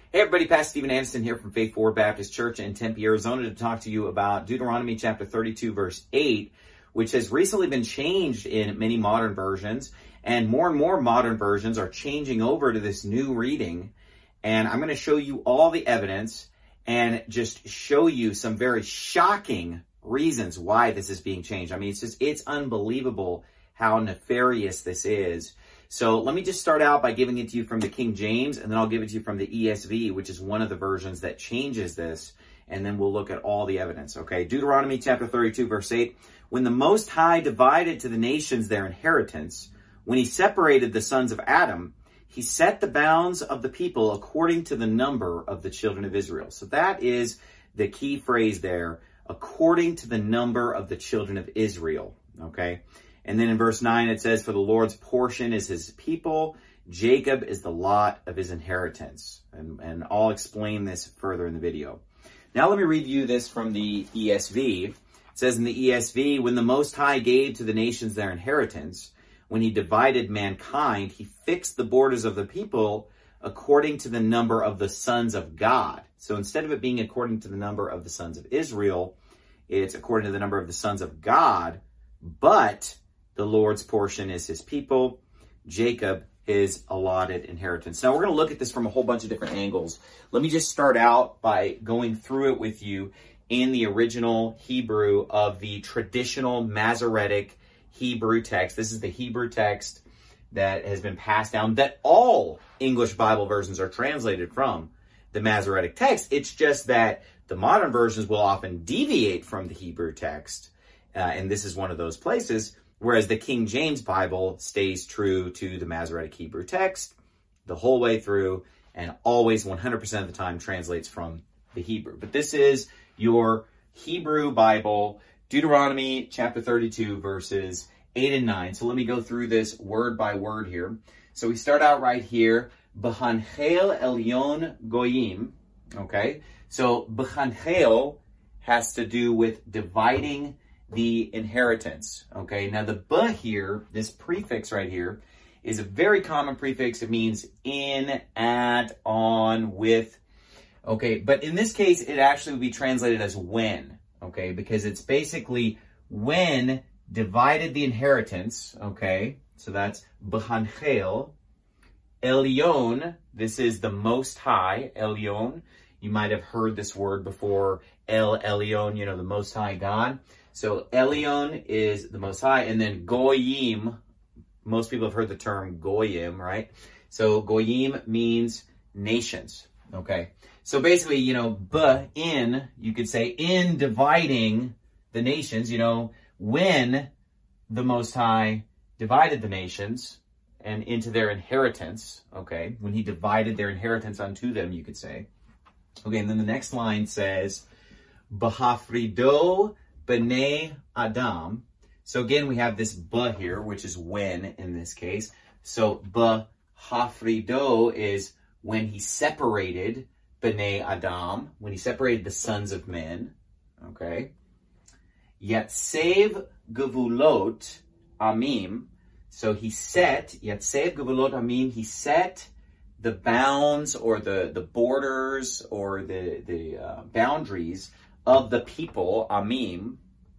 Hey everybody, Pastor Steven Anderson here from Faith Forward Baptist Church in Tempe, Arizona to talk to you about Deuteronomy chapter 32 verse 8, which has recently been changed in many modern versions, and more modern versions are changing over to this new reading. And I'm going to show you all the evidence and just show you some very shocking reasons why this is being changed. I mean, it's unbelievable how nefarious this is. So let me just start out by giving it to you from the King James, and then I'll give it to you from the ESV, which is one of the versions that changes this, and then we'll look at all the evidence, okay? Deuteronomy chapter 32, verse 8, when the Most High divided to the nations their inheritance, when he separated the sons of Adam, he set the bounds of the people according to the number of the children of Israel. So that is the key phrase there, according to the number of the children of Israel, okay? And then in verse 9, it says, for the Lord's portion is his people. Jacob is the lot of his inheritance. And I'll explain this further in the video. Now let me review this from the ESV. It says in the ESV, when the Most High gave to the nations their inheritance, when he divided mankind, he fixed the borders of the people according to the number of the sons of God. So instead of it being according to the number of the sons of Israel, it's according to the number of the sons of God, but the Lord's portion is his people, Jacob his allotted inheritance. Now we're going to look at this from a whole bunch of different angles. Let me just start out by going through it with you in the original Hebrew of the traditional Masoretic Hebrew text. This is the Hebrew text that has been passed down, that all English Bible versions are translated from the Masoretic text. It's just that the modern versions will often deviate from the Hebrew text, and this is one of those places. Whereas the King James Bible stays true to the Masoretic Hebrew text the whole way through and always 100% of the time translates from the Hebrew. But this is your Hebrew Bible, Deuteronomy chapter 32, verses 8 and 9. So let me go through this word by word here. So we start out right here, B'hanchel elyon goyim, okay? So B'hanchel has to do with dividing the inheritance, okay? Now the "b" here, this prefix right here, is a very common prefix. It means in, at, on, with, okay? But in this case, it actually would be translated as when, okay? Because it's basically when divided the inheritance, okay? So that's b'hanchel. Elyon, this is the Most High, Elyon. You might have heard this word before, El Elyon, you know, the Most High God. So Elyon is the Most High, and then Goyim, most people have heard the term Goyim, right? So Goyim means nations, okay? So basically, you know, you could say in dividing the nations, you know, when the Most High divided the nations and into their inheritance, okay? When he divided their inheritance unto them, you could say. Okay, and then the next line says, B'hafrido B'nei Adam. So again, we have this "b" here, which is when in this case. So B'hafrido is when he separated B'nei Adam, when he separated the sons of men. Okay. Yatsev Gevulot Amim. So he set, Yatsev Gevulot Amim, he set the bounds or the borders or the boundaries of the people, Amim.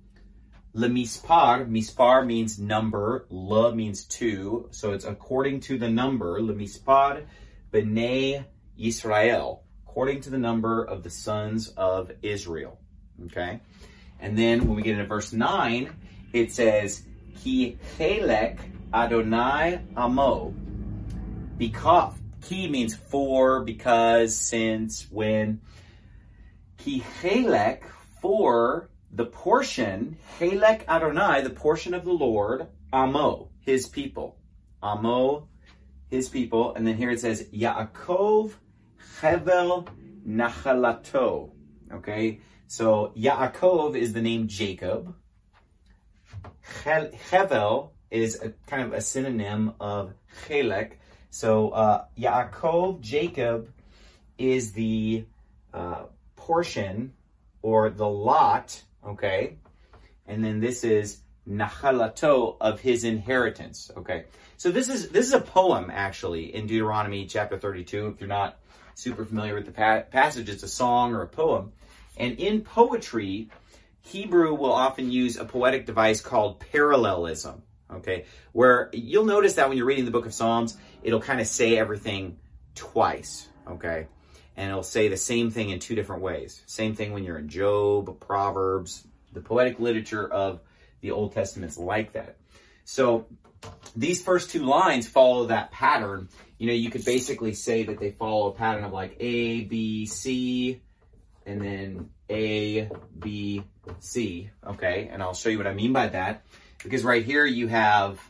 Lemispar, mispar means number, le means two, so it's according to the number, Lemispar B'nei Yisrael, according to the number of the sons of Israel, okay? And then when we get into verse 9, it says, Ki chelek Adonai amo. Because, ki means for, because, since, when. Ki chelek, for the portion, chelek Adonai, the portion of the Lord, amo, his people. Amo, his people. And then here it says, Yaakov Hevel Nachalato. Okay, so Yaakov is the name Jacob. Hevel is kind of a synonym of chelek. So Yaakov, Jacob, is the portion or the lot, okay? And then this is Nachalato, of his inheritance, okay? So this is a poem, actually, in Deuteronomy chapter 32. If you're not super familiar with the passage, it's a song or a poem. And in poetry, Hebrew will often use a poetic device called parallelism, okay? Where you'll notice that when you're reading the book of Psalms, it'll kind of say everything twice, okay? And it'll say the same thing in two different ways. Same thing when you're in Job, Proverbs. The poetic literature of the Old Testament's like that. So these first two lines follow that pattern. You know, you could basically say that they follow a pattern of like A, B, C, and then A, B, C, okay? And I'll show you what I mean by that. Because right here you have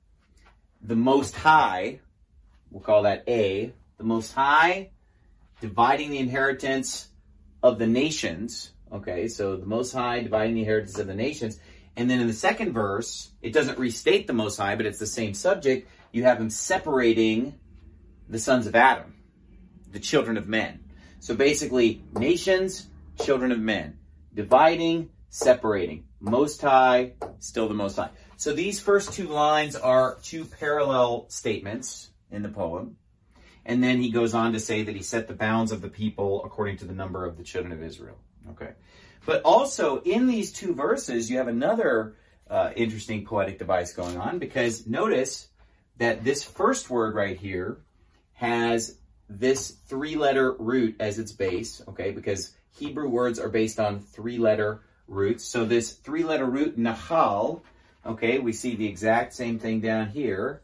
the Most High, we'll call that A, the Most High dividing the inheritance of the nations, okay? So the Most High dividing the inheritance of the nations. And then in the second verse, it doesn't restate the Most High, but it's the same subject. You have him separating the sons of Adam, the children of men. So basically, nations, children of men. Dividing, separating. Most High, still the Most High. So these first two lines are two parallel statements in the poem. And then he goes on to say that he set the bounds of the people according to the number of the children of Israel. Okay. But also in these two verses, you have another interesting poetic device going on, because notice that this first word right here has this three-letter root as its base, okay, because Hebrew words are based on three-letter roots. So this three-letter root, nahal, okay, we see the exact same thing down here,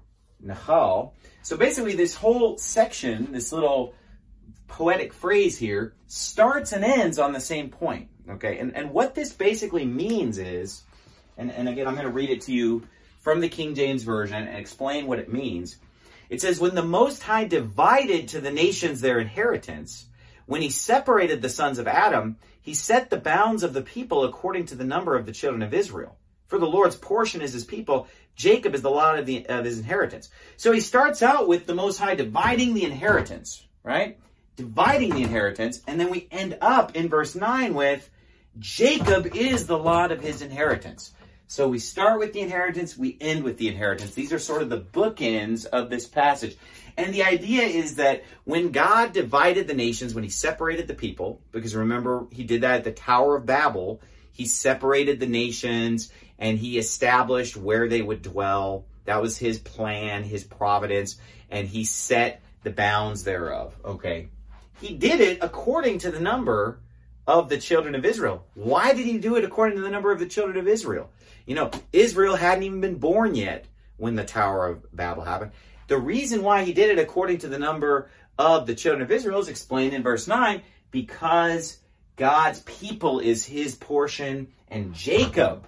nahal. So basically this whole section, this little poetic phrase here, starts and ends on the same point, okay? And what this basically means is, and again, I'm going to read it to you from the King James Version and explain what it means. It says, when the Most High divided to the nations their inheritance, when he separated the sons of Adam, he set the bounds of the people according to the number of the children of Israel. For the Lord's portion is his people. Jacob is the lot of his inheritance. So he starts out with the Most High dividing the inheritance, right? Dividing the inheritance. And then we end up in verse 9 with Jacob is the lot of his inheritance. So we start with the inheritance, we end with the inheritance. These are sort of the bookends of this passage. And the idea is that when God divided the nations, when he separated the people, because remember, he did that at the Tower of Babel, he separated the nations and he established where they would dwell. That was his plan, his providence, and he set the bounds thereof. Okay. He did it according to the number of the children of Israel. Why did he do it according to the number of the children of Israel? You know, Israel hadn't even been born yet when the Tower of Babel happened. The reason why he did it according to the number of the children of Israel is explained in verse 9, because God's people is his portion, and Jacob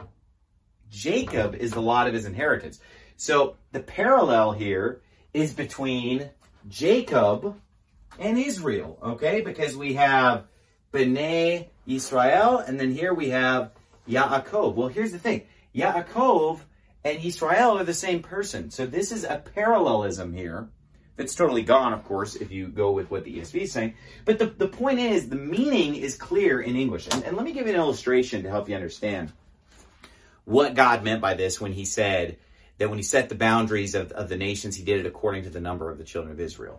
is the lot of his inheritance. So the parallel here is between Jacob and Israel, okay? Because we have Bnei Yisrael, and then here we have Yaakov. Well, here's the thing. Yaakov and Yisrael are the same person. So this is a parallelism here that's totally gone, of course, if you go with what the ESV is saying. But the point is, the meaning is clear in English. And let me give you an illustration to help you understand what God meant by this when he said that when he set the boundaries of the nations, he did it according to the number of the children of Israel.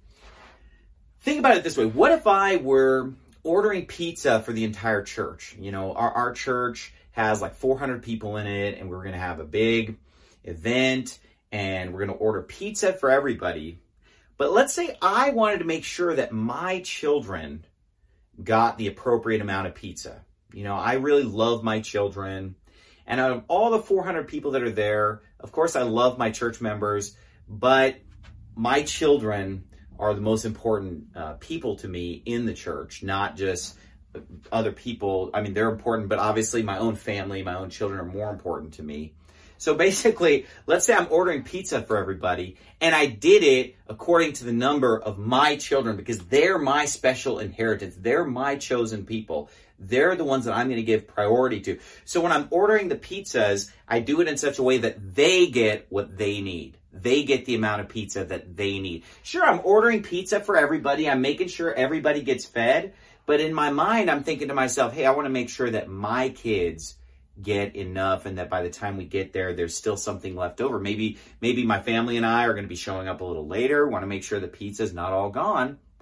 Think about it this way. What if I were ordering pizza for the entire church? You know, our church has like 400 people in it, and we're going to have a big event, and we're going to order pizza for everybody. But let's say I wanted to make sure that my children got the appropriate amount of pizza. You know, I really love my children. And out of all the 400 people that are there, of course, I love my church members, but my children are the most important people to me in the church, not just other people. I mean, they're important, but obviously my own family, my own children are more important to me. So basically, let's say I'm ordering pizza for everybody, and I did it according to the number of my children, because they're my special inheritance. They're my chosen people. They're the ones that I'm going to give priority to. So when I'm ordering the pizzas, I do it in such a way that they get what they need. They get the amount of pizza that they need. Sure, I'm ordering pizza for everybody. I'm making sure everybody gets fed. But in my mind, I'm thinking to myself, hey, I want to make sure that my kids get enough, and that by the time we get there, there's still something left over. Maybe my family and I are going to be showing up a little later. Want to make sure the pizza's not all gone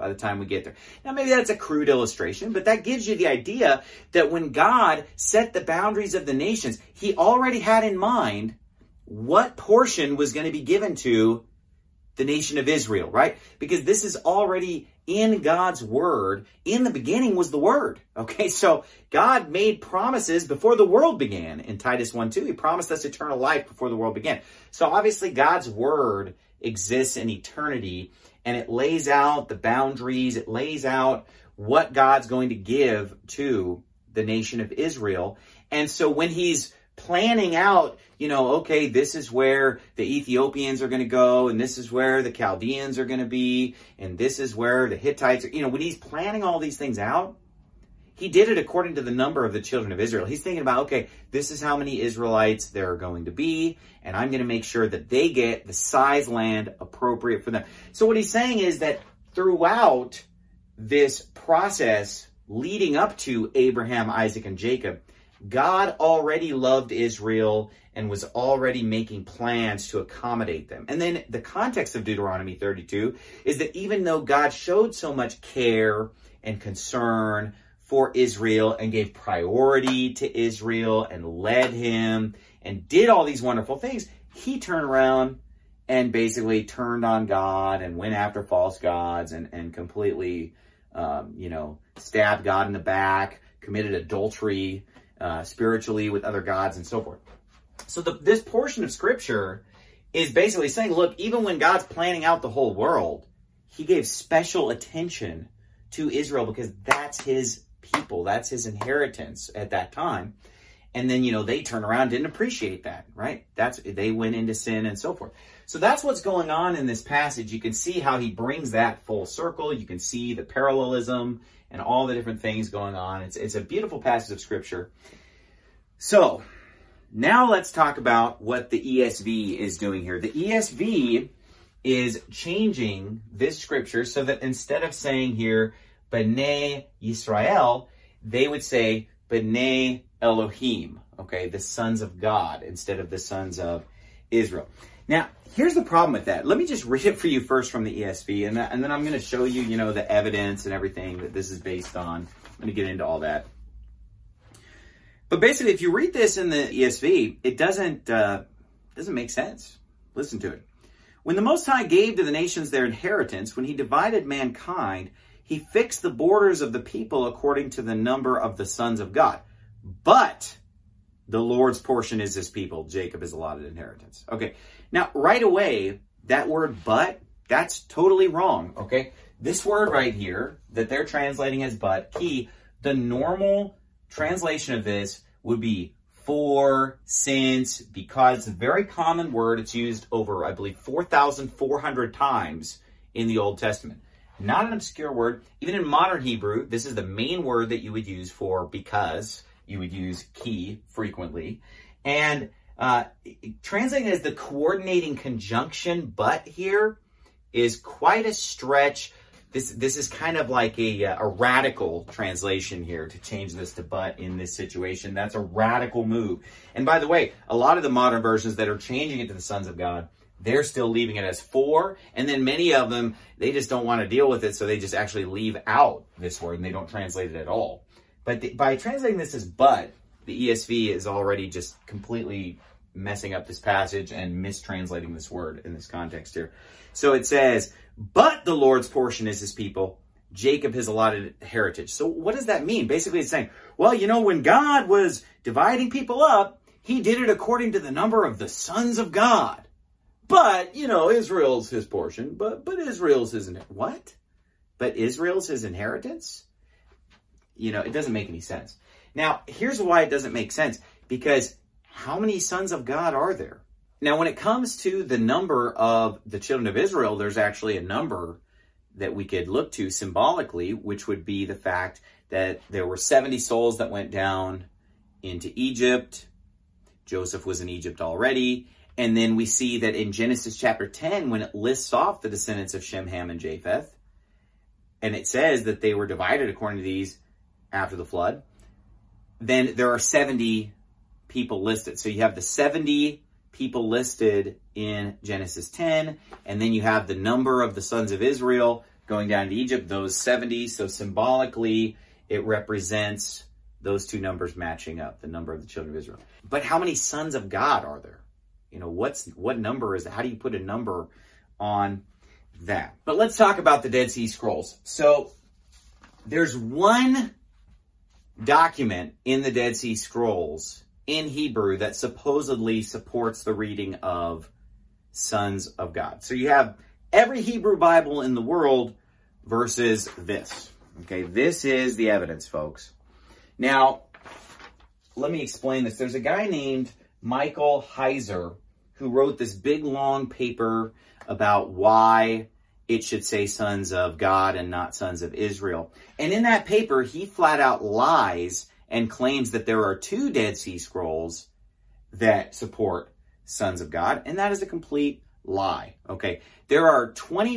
by the time we get there. Now, maybe that's a crude illustration, but that gives you the idea that when God set the boundaries of the nations, he already had in mind what portion was going to be given to the nation of Israel, right? Because this is already in God's word. In the beginning was the word. Okay, so God made promises before the world began. In Titus 1:2, he promised us eternal life before the world began. So obviously God's word exists in eternity, and it lays out the boundaries. It lays out what God's going to give to the nation of Israel. And so when he's planning out, okay, this is where the Ethiopians are going to go, and this is where the Chaldeans are going to be, and this is where the Hittites are, when he's planning all these things out, he did it according to the number of the children of Israel. He's thinking about, okay, this is how many Israelites there are going to be, and I'm going to make sure that they get the size land appropriate for them. So what he's saying is that throughout this process leading up to Abraham, Isaac, and Jacob, God already loved Israel and was already making plans to accommodate them. And then the context of Deuteronomy 32 is that even though God showed so much care and concern for Israel and gave priority to Israel and led him and did all these wonderful things, he turned around and basically turned on God and went after false gods and completely, stabbed God in the back, committed adultery, spiritually with other gods and so forth. So this portion of scripture is basically saying, look, even when God's planning out the whole world, he gave special attention to Israel because that's his people, that's his inheritance at that time. And then, they turn around, didn't appreciate that, right? They went into sin and so forth. So that's what's going on in this passage. You can see how he brings that full circle. You can see the parallelism and all the different things going on. It's a beautiful passage of scripture. So now let's talk about what the ESV is doing here. The ESV is changing this scripture so that instead of saying here, B'nai Yisrael, they would say B'nai Elohim, okay, the sons of God instead of the sons of Israel. Now, here's the problem with that. Let me just read it for you first from the ESV, and then I'm going to show you, the evidence and everything that this is based on. I'm going to get into all that. But basically, if you read this in the ESV, it doesn't make sense. Listen to it. When the Most High gave to the nations their inheritance, when he divided mankind, he fixed the borders of the people according to the number of the sons of God. But the Lord's portion is his people. Jacob is allotted inheritance. Okay. Now, right away, that word but, that's totally wrong. Okay. This word right here that they're translating as but, key, the normal translation of this would be for, since, because. It's a very common word. It's used over, I believe, 4,400 times in the Old Testament. Not an obscure word. Even in modern Hebrew, this is the main word that you would use for because. You would use ki frequently. And translating as the coordinating conjunction but here is quite a stretch. This is kind of like a radical translation here to change this to but in this situation. That's a radical move. And by the way, a lot of the modern versions that are changing it to the sons of God, they're still leaving it as for, and then many of them, they just don't want to deal with it, so they just actually leave out this word and they don't translate it at all. But by translating this as but, the ESV is already just completely messing up this passage and mistranslating this word in this context here. So it says, but the Lord's portion is his people, Jacob his allotted heritage. So what does that mean? Basically it's saying, well, when God was dividing people up, he did it according to the number of the sons of God. But, Israel's his portion, but Israel's his inheritance. What? But Israel's his inheritance? It doesn't make any sense. Now, here's why it doesn't make sense. Because how many sons of God are there? Now, when it comes to the number of the children of Israel, there's actually a number that we could look to symbolically, which would be the fact that there were 70 souls that went down into Egypt. Joseph was in Egypt already. And then we see that in Genesis chapter 10, when it lists off the descendants of Shem, Ham, and Japheth, and it says that they were divided according to these after the flood, then there are 70 people listed. So you have the 70 people listed in Genesis 10, and then you have the number of the sons of Israel going down to Egypt, those 70. So symbolically, it represents those two numbers matching up, the number of the children of Israel. But how many sons of God are there? You know, what number is it? How do you put a number on that? But let's talk about the Dead Sea Scrolls. So there's one document in the Dead Sea Scrolls in Hebrew that supposedly supports the reading of sons of God. So you have every Hebrew Bible in the world versus this. Okay, this is the evidence, folks. Now, let me explain this. There's a guy named Michael Heiser who wrote this big, long paper about why it should say sons of God and not sons of Israel. And in that paper, he flat out lies and claims that there are two Dead Sea Scrolls that support sons of God, and that is a complete lie. Okay, there are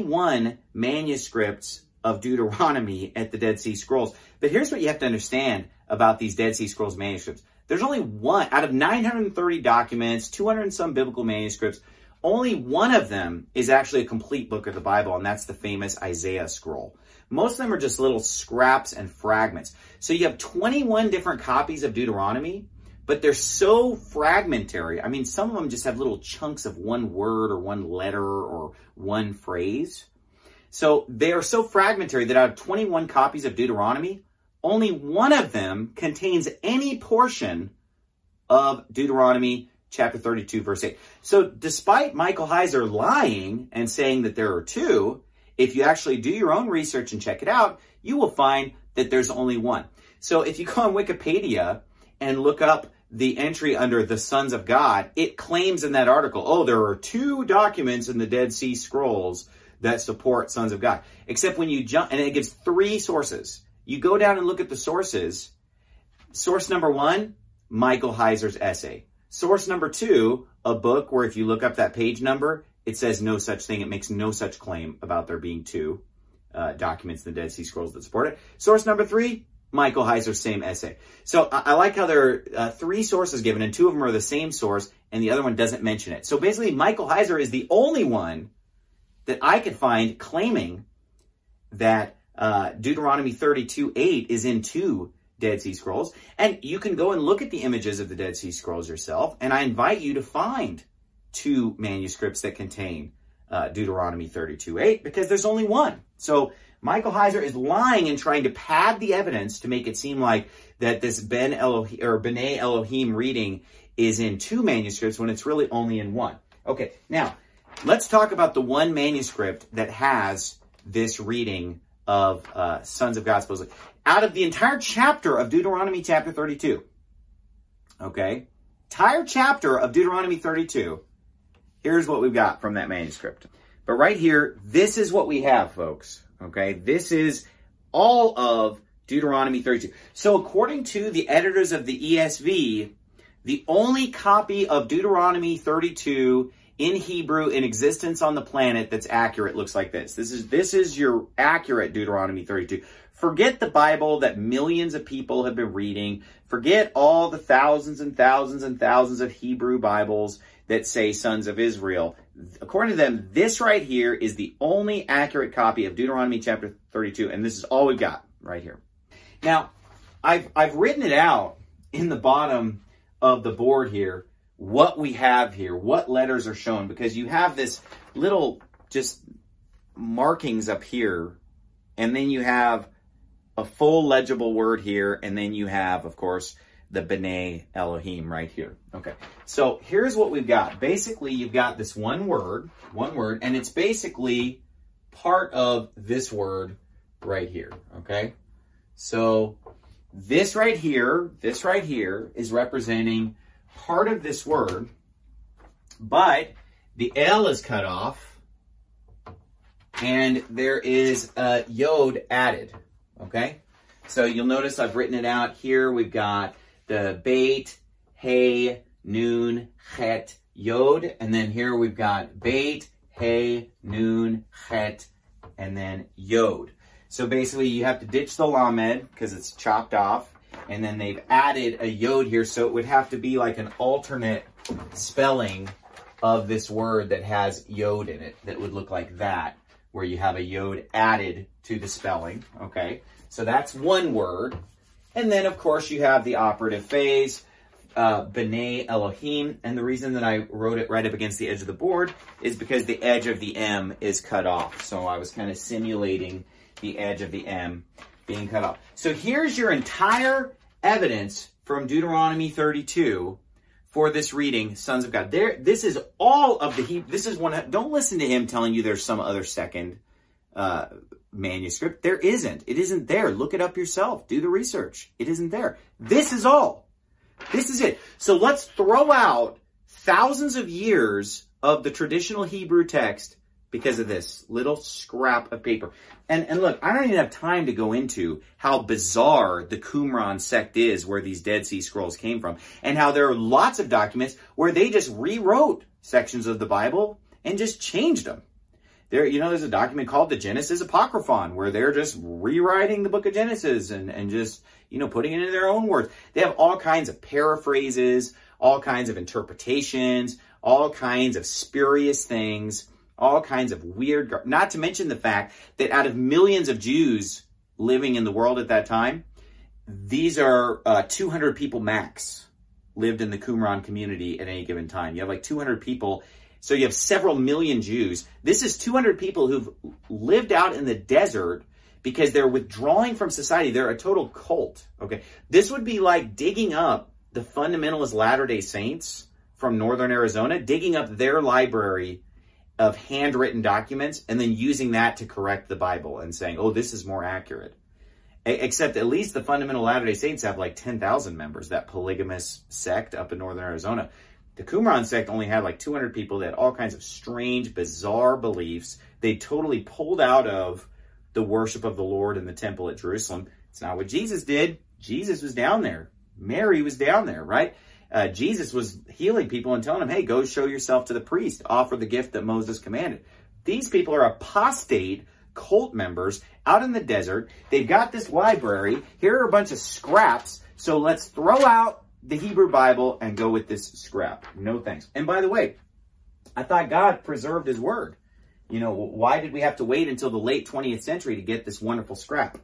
21 manuscripts of Deuteronomy at the Dead Sea Scrolls. But here's what you have to understand about these Dead Sea Scrolls manuscripts. There's only one, out of 930 documents, 200 and some biblical manuscripts, only one of them is actually a complete book of the Bible, and that's the famous Isaiah scroll. Most of them are just little scraps and fragments. So you have 21 different copies of Deuteronomy, but they're so fragmentary. I mean, some of them just have little chunks of one word or one letter or one phrase. So they are so fragmentary that out of 21 copies of Deuteronomy, only one of them contains any portion of Deuteronomy chapter 32, verse 8. So despite Michael Heiser lying and saying that there are two, if you actually do your own research and check it out, you will find that there's only one. So if you go on Wikipedia and look up the entry under the Sons of God, it claims in that article, oh, there are two documents in the Dead Sea Scrolls that support sons of God. Except when you jump, and it gives three sources. You go down and look at the sources. Source number one, Michael Heiser's essay. Source number two, a book where if you look up that page number, it says no such thing. It makes no such claim about there being two documents in the Dead Sea Scrolls that support it. Source number three, Michael Heiser's same essay. So I like how there are three sources given, and two of them are the same source, and the other one doesn't mention it. So basically, Michael Heiser is the only one that I could find claiming that Deuteronomy 32:8 is in two Dead Sea Scrolls. And you can go and look at the images of the Dead Sea Scrolls yourself, and I invite you to find two manuscripts that contain Deuteronomy 32:8, because there's only one. So Michael Heiser is lying and trying to pad the evidence to make it seem like that this B'nai Elohim reading is in two manuscripts when it's really only in one. Okay, now let's talk about the one manuscript that has this reading of sons of God, supposedly. Out of the entire chapter of Deuteronomy chapter 32, okay, entire chapter of Deuteronomy 32, here's what we've got from that manuscript. But right here, this is what we have, folks, okay? This is all of Deuteronomy 32. So according to the editors of the ESV, the only copy of Deuteronomy 32 in Hebrew in existence on the planet that's accurate looks like this. This is your accurate Deuteronomy 32. Forget the Bible that millions of people have been reading. Forget all the thousands and thousands and thousands of Hebrew Bibles that say sons of Israel. According to them, this right here is the only accurate copy of Deuteronomy chapter 32, and this is all we've got right here. Now, I've written it out in the bottom of the board here, what we have here, what letters are shown, because you have this little just markings up here, and then you have a full legible word here, and then you have, of course, the B'nai Elohim right here. Okay, so here's what we've got. Basically, you've got this one word, and it's basically part of this word right here, okay? So this right here is representing part of this word, but the L is cut off, and there is a yod added, okay? So you'll notice I've written it out here. We've got the Beit, Hey, Nun, Het, Yod, and then here we've got Beit, Hey, Nun, Het, and then Yod. So basically you have to ditch the Lamed because it's chopped off, and then they've added a Yod here, so it would have to be like an alternate spelling of this word that has Yod in it that would look like that where you have a yod added to the spelling, okay? So that's one word. And then, of course, you have the operative phase, B'nai Elohim. And the reason that I wrote it right up against the edge of the board is because the edge of the M is cut off. So I was kind of simulating the edge of the M being cut off. So here's your entire evidence from Deuteronomy 32 for this reading, sons of God. This is all of the Hebrew. This is one. Don't listen to him telling you there's some other second manuscript. There isn't. It isn't there. Look it up yourself. Do the research. It isn't there. This is all. This is it. So let's throw out thousands of years of the traditional Hebrew text because of this little scrap of paper. And look, I don't even have time to go into how bizarre the Qumran sect is, where these Dead Sea Scrolls came from, and how there are lots of documents where they just rewrote sections of the Bible and just changed them. There's a document called the Genesis Apocryphon, where they're just rewriting the book of Genesis and just, putting it in their own words. They have all kinds of paraphrases, all kinds of interpretations, all kinds of spurious things, all kinds of weird, not to mention the fact that out of millions of Jews living in the world at that time, these are 200 people max lived in the Qumran community at any given time. You have like 200 people. So you have several million Jews. This is 200 people who've lived out in the desert because they're withdrawing from society. They're a total cult. Okay. This would be like digging up the fundamentalist Latter-day Saints from northern Arizona, digging up their library of handwritten documents and then using that to correct the Bible and saying, oh, this is more accurate. Except at least the fundamental Latter-day Saints have like 10,000 members, that polygamous sect up in northern Arizona. The Qumran sect only had like 200 people. They had all kinds of strange, bizarre beliefs. They totally pulled out of the worship of the Lord in the temple at Jerusalem. It's not what Jesus did. Jesus was down there. Mary was down there, right? Jesus was healing people and telling them, hey, go show yourself to the priest. Offer the gift that Moses commanded. These people are apostate cult members out in the desert. They've got this library. Here are a bunch of scraps. So let's throw out the Hebrew Bible and go with this scrap. No thanks. And by the way, I thought God preserved his word. Why did we have to wait until the late 20th century to get this wonderful scrap?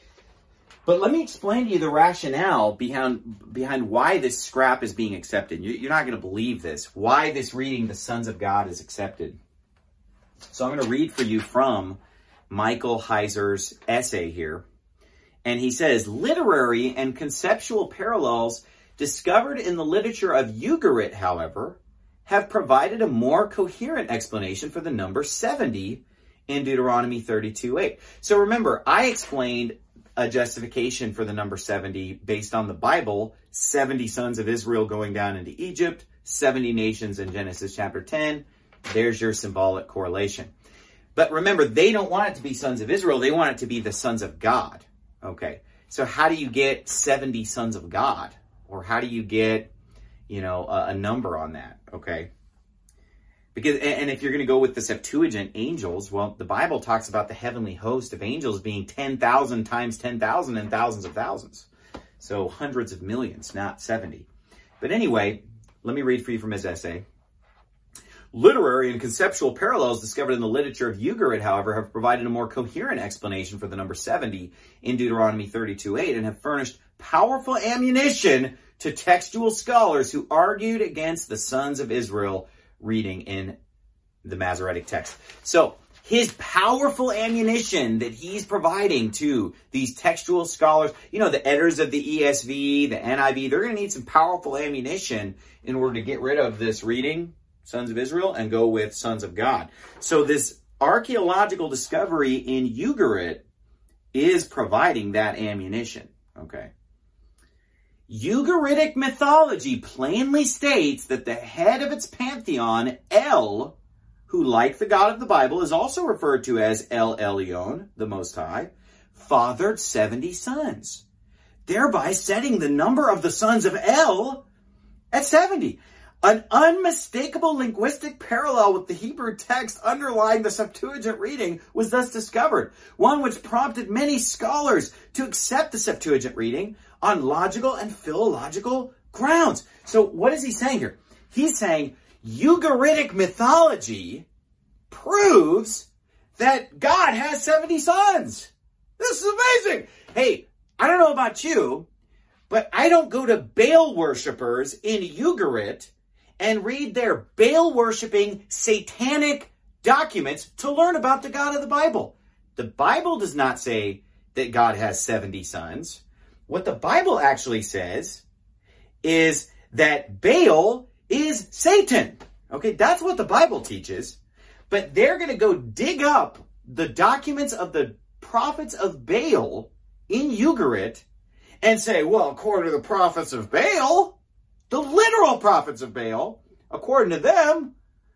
But let me explain to you the rationale behind why this scrap is being accepted. You're not going to believe this. Why this reading, the Sons of God, is accepted. So I'm going to read for you from Michael Heiser's essay here. And he says, literary and conceptual parallels discovered in the literature of Ugarit, however, have provided a more coherent explanation for the number 70 in Deuteronomy 32:8. So remember, I explained a justification for the number 70 based on the Bible, 70 sons of Israel going down into Egypt, 70 nations in Genesis chapter 10. There's your symbolic correlation. But remember, they don't want it to be sons of Israel. They want it to be the sons of God. Okay. So how do you get 70 sons of God? Or how do you get, a number on that? Okay. Because, and if you're going to go with the Septuagint angels, well, the Bible talks about the heavenly host of angels being 10,000 times 10,000 and thousands of thousands. So hundreds of millions, not 70. But anyway, let me read for you from his essay. Literary and conceptual parallels discovered in the literature of Ugarit, however, have provided a more coherent explanation for the number 70 in Deuteronomy 32:8 and have furnished powerful ammunition to textual scholars who argued against the sons of Israel reading in the Masoretic text. So his powerful ammunition that he's providing to these textual scholars, the editors of the ESV, the NIV, they're going to need some powerful ammunition in order to get rid of this reading, sons of Israel, and go with sons of God. So this archaeological discovery in Ugarit is providing that ammunition. Okay. Ugaritic mythology plainly states that the head of its pantheon, El, who, like the God of the Bible, is also referred to as El Elyon, the Most High, fathered 70 sons, thereby setting the number of the sons of El at 70. An unmistakable linguistic parallel with the Hebrew text underlying the Septuagint reading was thus discovered, one which prompted many scholars to accept the Septuagint reading on logical and philological grounds. So what is he saying here? He's saying Ugaritic mythology proves that God has 70 sons. This is amazing. Hey, I don't know about you, but I don't go to Baal worshipers in Ugarit and read their Baal worshiping satanic documents to learn about the God of the Bible. The Bible does not say that God has 70 sons. What the Bible actually says is that Baal is Satan. Okay, that's what the Bible teaches. But they're going to go dig up the documents of the prophets of Baal in Ugarit and say, well, according to the prophets of Baal, the literal prophets of Baal, according to them,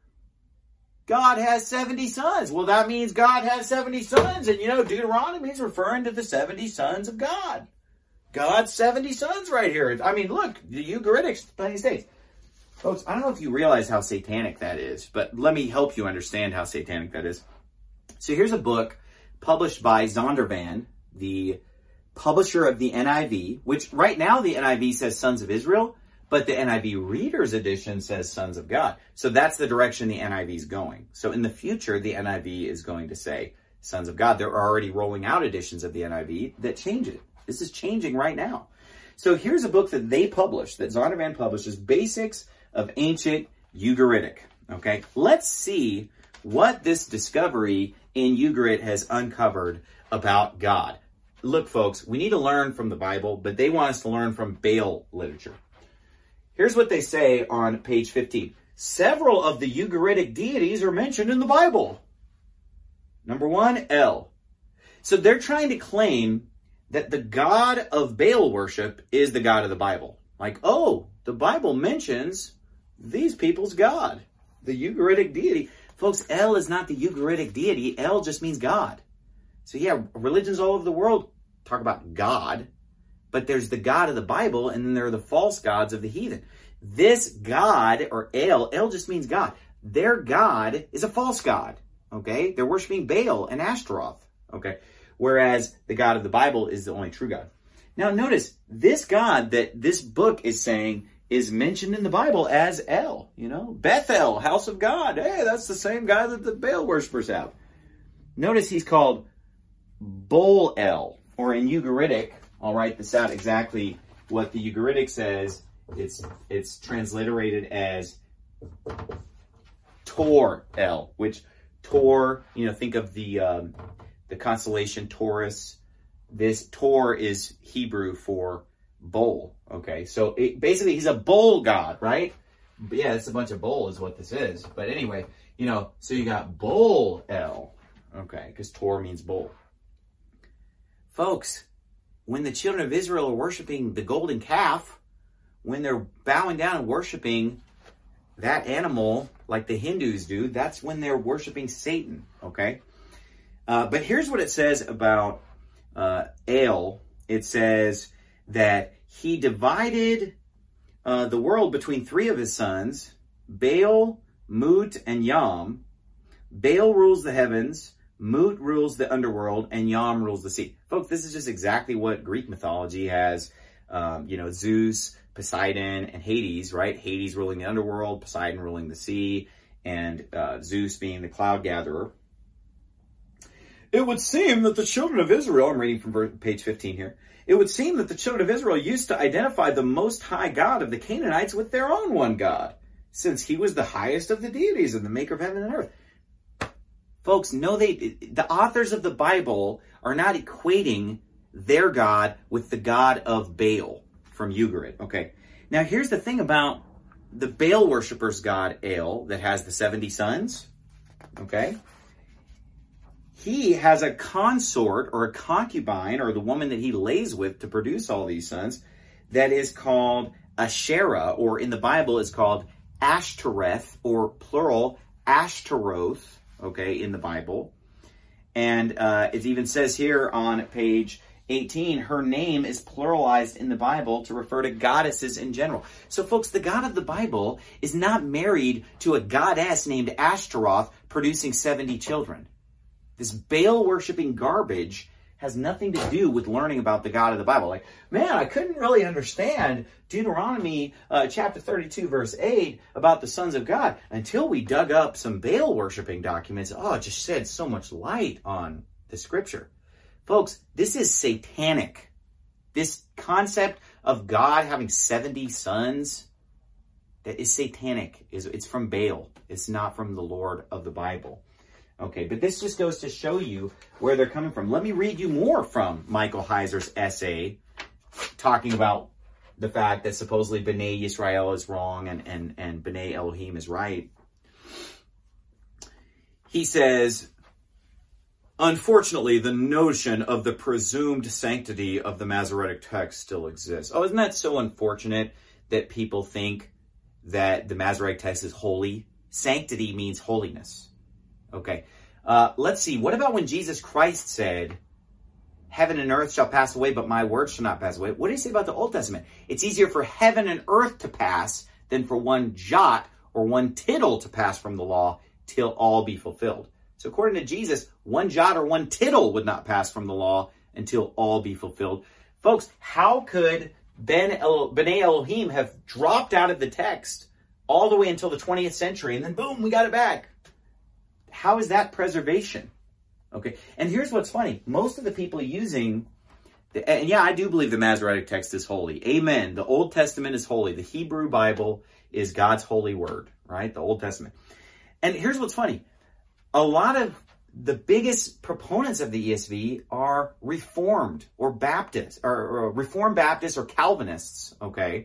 God has 70 sons. Well, that means God has 70 sons. And, Deuteronomy is referring to the 70 sons of God. God's 70 sons right here. I mean, look, the Ugaritic plain states. Folks, I don't know if you realize how satanic that is, but let me help you understand how satanic that is. So here's a book published by Zondervan, the publisher of the NIV, which right now the NIV says Sons of Israel, but the NIV Reader's Edition says Sons of God. So that's the direction the NIV is going. So in the future, the NIV is going to say Sons of God. There are already rolling out editions of the NIV that change it. This is changing right now. So here's a book that they published, that Zondervan publishes, Basics of Ancient Ugaritic. Okay, let's see what this discovery in Ugarit has uncovered about God. Look, folks, we need to learn from the Bible, but they want us to learn from Baal literature. Here's what they say on page 15. Several of the Ugaritic deities are mentioned in the Bible. Number 1, El. So they're trying to claim that the God of Baal worship is the God of the Bible. Like, oh, the Bible mentions these people's God, the Ugaritic deity. Folks, El is not the Ugaritic deity. El just means God. So yeah, religions all over the world talk about God, but there's the God of the Bible, and then there are the false gods of the heathen. This God, or El just means God. Their God is a false God, okay? They're worshiping Baal and Ashtaroth, okay? Whereas the God of the Bible is the only true God. Now notice, this God that this book is saying is mentioned in the Bible as El, Bethel, house of God. Hey, that's the same guy that the Baal worshipers have. Notice he's called Bol-El, or in Ugaritic, I'll write this out exactly what the Ugaritic says. It's transliterated as Tor-El, which Tor, think of the constellation Taurus. This Tor is Hebrew for bowl. Okay, so basically he's a bowl god, right? But yeah, it's a bunch of bowl is what this is. But anyway, so you got Bol-El, okay, because Tor means bowl. Folks, when the children of Israel are worshiping the golden calf, when they're bowing down and worshiping that animal like the Hindus do, that's when they're worshiping Satan, okay? But here's what it says about El. It says that he divided the world between 3 of his sons, Baal, Mut, and Yam. Baal rules the heavens, Mut rules the underworld, and Yam rules the sea. Folks, this is just exactly what Greek mythology has. Zeus, Poseidon, and Hades, right? Hades ruling the underworld, Poseidon ruling the sea, and Zeus being the cloud gatherer. It would seem that the children of Israel, I'm reading from page 15 here, it would seem that the children of Israel used to identify the Most High God of the Canaanites with their own one God, since he was the highest of the deities and the maker of heaven and earth. Folks, no, the authors of the Bible are not equating their God with the God of Baal from Ugarit. Okay, now here's the thing about the Baal worshippers' God, El, that has the 70 sons, okay? He has a consort or a concubine, or the woman that he lays with to produce all these sons, that is called Asherah, or in the Bible is called Ashtoreth, or plural Ashtaroth, okay, in the Bible. And it even says here on page 18, her name is pluralized in the Bible to refer to goddesses in general. So folks, the God of the Bible is not married to a goddess named Ashtaroth producing 70 children. This Baal-worshipping garbage has nothing to do with learning about the God of the Bible. Like, man, I couldn't really understand Deuteronomy chapter 32, verse 8 about the sons of God until we dug up some Baal worshiping documents. Oh, it just shed so much light on the scripture. Folks, this is satanic. This concept of God having 70 sons, that is satanic. It's from Baal. It's not from the Lord of the Bible. Okay, but this just goes to show you where they're coming from. Let me read you more from Michael Heiser's essay talking about the fact that supposedly B'nai Yisrael is wrong and B'nai Elohim is right. He says, unfortunately, the notion of the presumed sanctity of the Masoretic text still exists. Oh, isn't that so unfortunate that people think that the Masoretic text is holy? Sanctity means holiness. Okay, let's see. What about when Jesus Christ said, heaven and earth shall pass away, but my words shall not pass away? What did he say about the Old Testament? It's easier for heaven and earth to pass than for one jot or one tittle to pass from the law till all be fulfilled. So according to Jesus, one jot or one tittle would not pass from the law until all be fulfilled. Folks, how could B'nai Elohim have dropped out of the text all the way until the 20th century and then boom, we got it back? How is that preservation? Okay, and here's what's funny. Most of the people using, and yeah, I do believe the Masoretic text is holy. Amen. The Old Testament is holy. The Hebrew Bible is God's holy word, right? The Old Testament. And here's what's funny. A lot of the biggest proponents of the ESV are Reformed or Baptists, or Reformed Baptists or Calvinists, okay?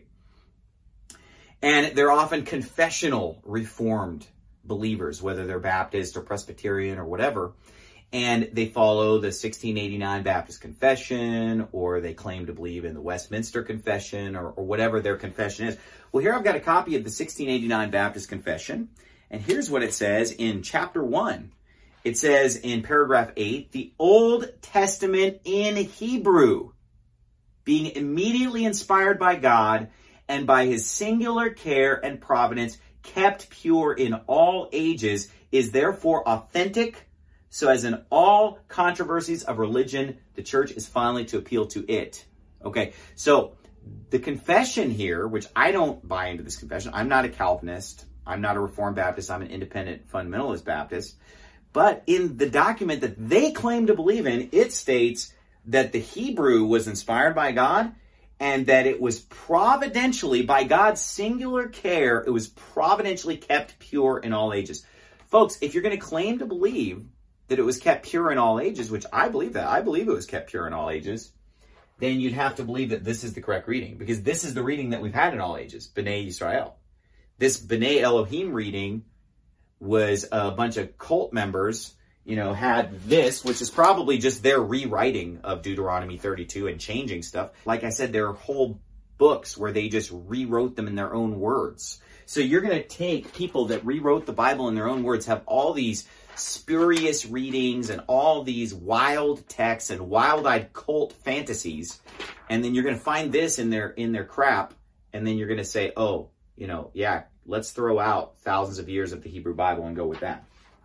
And they're often confessional Reformed believers, whether they're Baptist or Presbyterian or whatever, and they follow the 1689 Baptist Confession, or they claim to believe in the Westminster Confession, or whatever their confession is. Well, here I've got a copy of the 1689 Baptist Confession, and here's what it says in chapter 1. It says in paragraph 8, the Old Testament in Hebrew, being immediately inspired by God and by his singular care and providence, kept pure in all ages, is therefore authentic, so as in all controversies of religion, the church is finally to appeal to it. Okay, so the confession here, which I don't buy into this confession, I'm not a Calvinist, I'm not a Reformed Baptist, I'm an independent fundamentalist Baptist, but in the document that they claim to believe in, it states that the Hebrew was inspired by God, and that it was providentially, by God's singular care, it was providentially kept pure in all ages. Folks, if you're going to claim to believe that it was kept pure in all ages, which I believe that, I believe it was kept pure in all ages, then you'd have to believe that this is the correct reading, because this is the reading that we've had in all ages, B'nai Yisrael. This B'nai Elohim reading was a bunch of cult members, had this, which is probably just their rewriting of Deuteronomy 32 and changing stuff. Like I said, there are whole books where they just rewrote them in their own words. So you're going to take people that rewrote the Bible in their own words, have all these spurious readings and all these wild texts and wild-eyed cult fantasies, and then you're going to find this in their crap, and then you're going to say, oh, yeah, let's throw out thousands of years of the Hebrew Bible and go with that.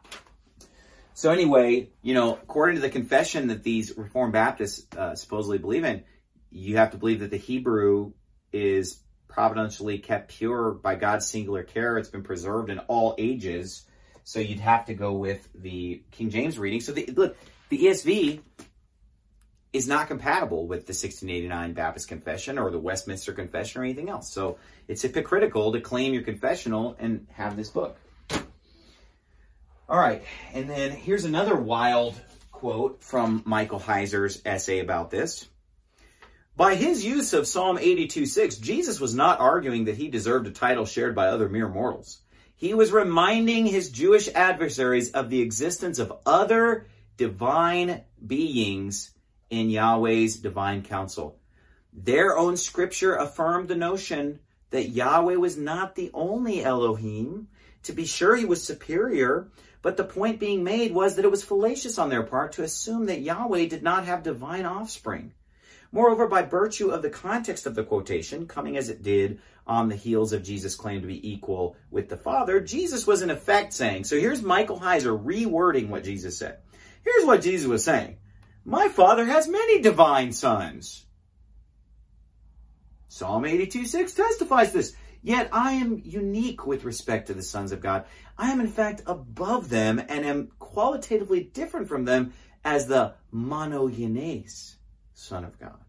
So anyway, according to the confession that these Reformed Baptists supposedly believe in, you have to believe that the Hebrew is providentially kept pure by God's singular care. It's been preserved in all ages. So you'd have to go with the King James reading. So the ESV is not compatible with the 1689 Baptist Confession or the Westminster Confession or anything else. So it's hypocritical to claim your confessional and have this book. All right, and then here's another wild quote from Michael Heiser's essay about this. By his use of Psalm 82:6, Jesus was not arguing that he deserved a title shared by other mere mortals. He was reminding his Jewish adversaries of the existence of other divine beings in Yahweh's divine counsel. Their own scripture affirmed the notion that Yahweh was not the only Elohim. To be sure, he was superior, but the point being made was that it was fallacious on their part to assume that Yahweh did not have divine offspring. Moreover, by virtue of the context of the quotation, coming as it did on the heels of Jesus' claim to be equal with the Father, Jesus was in effect saying, so here's Michael Heiser rewording what Jesus said. Here's what Jesus was saying. My Father has many divine sons. Psalm 82:6 testifies this. Yet I am unique with respect to the sons of God. I am in fact above them and am qualitatively different from them as the monogenes, Son of God.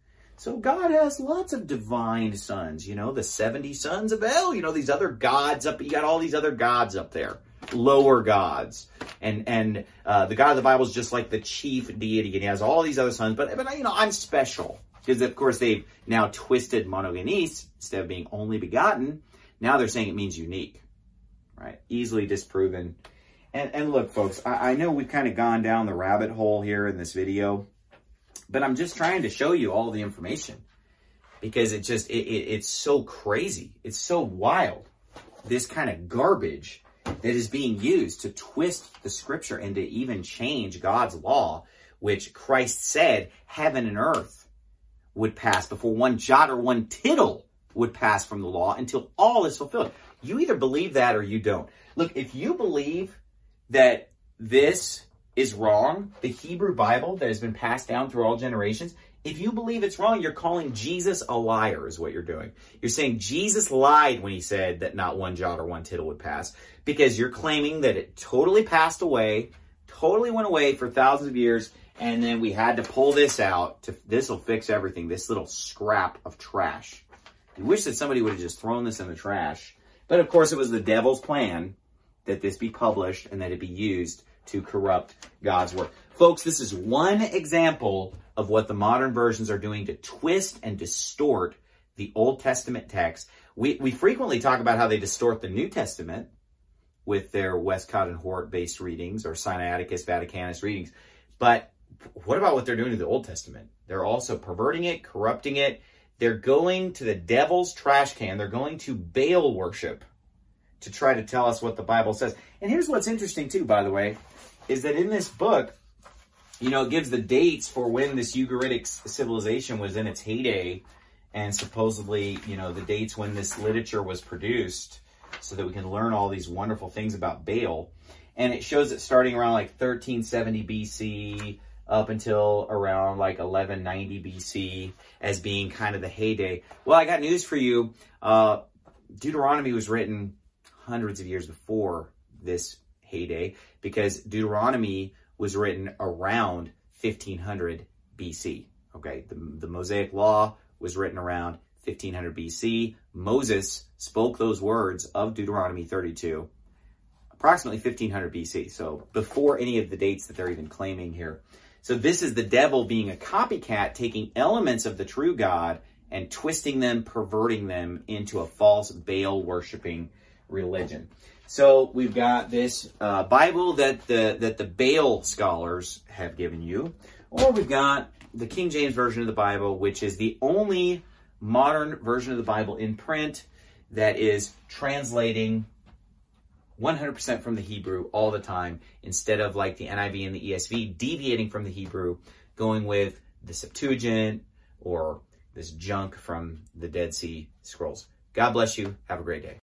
So God has lots of divine sons, the 70 sons of El, these other gods up, you got all these other gods up there, lower gods. And the God of the Bible is just like the chief deity, and he has all these other sons, but I'm special. Because, of course, they've now twisted monogenes, instead of being only begotten, now they're saying it means unique, right? Easily disproven. And look, folks, I know we've kind of gone down the rabbit hole here in this video, but I'm just trying to show you all the information because it's so crazy. It's so wild. This kind of garbage that is being used to twist the scripture and to even change God's law, which Christ said heaven and earth would pass before one jot or one tittle would pass from the law until all is fulfilled. You either believe that or you don't. Look, if you believe that this is wrong, the Hebrew Bible that has been passed down through all generations, if you believe it's wrong, you're calling Jesus a liar is what you're doing. You're saying Jesus lied when he said that not one jot or one tittle would pass, because you're claiming that it totally passed away, totally went away for thousands of years, and then we had to pull this out. This will fix everything, this little scrap of trash. You wish that somebody would have just thrown this in the trash. But of course, it was the devil's plan that this be published and that it be used to corrupt God's word. Folks, this is one example of what the modern versions are doing to twist and distort the Old Testament text. We frequently talk about how they distort the New Testament with their Westcott and Hort-based readings or Sinaiticus, Vaticanus readings. But what about what they're doing to the Old Testament? They're also perverting it, corrupting it. They're going to the devil's trash can. They're going to Baal worship to try to tell us what the Bible says. And here's what's interesting too, by the way, is that in this book, it gives the dates for when this Ugaritic civilization was in its heyday, and supposedly, the dates when this literature was produced, so that we can learn all these wonderful things about Baal. And it shows it starting around like 1370 BC up until around like 1190 BC as being kind of the heyday. Well, I got news for you. Deuteronomy was written hundreds of years before this heyday, because Deuteronomy was written around 1500 BC. Okay, the Mosaic Law was written around 1500 BC. Moses spoke those words of Deuteronomy 32 approximately 1500 BC, so before any of the dates that they're even claiming here. So this is the devil being a copycat, taking elements of the true God and twisting them, perverting them into a false Baal-worshipping religion. So we've got this Bible that the Baal scholars have given you, or we've got the King James Version of the Bible, which is the only modern version of the Bible in print that is translating 100% from the Hebrew all the time, instead of like the NIV and the ESV deviating from the Hebrew, going with the Septuagint or this junk from the Dead Sea Scrolls. God bless you. Have a great day.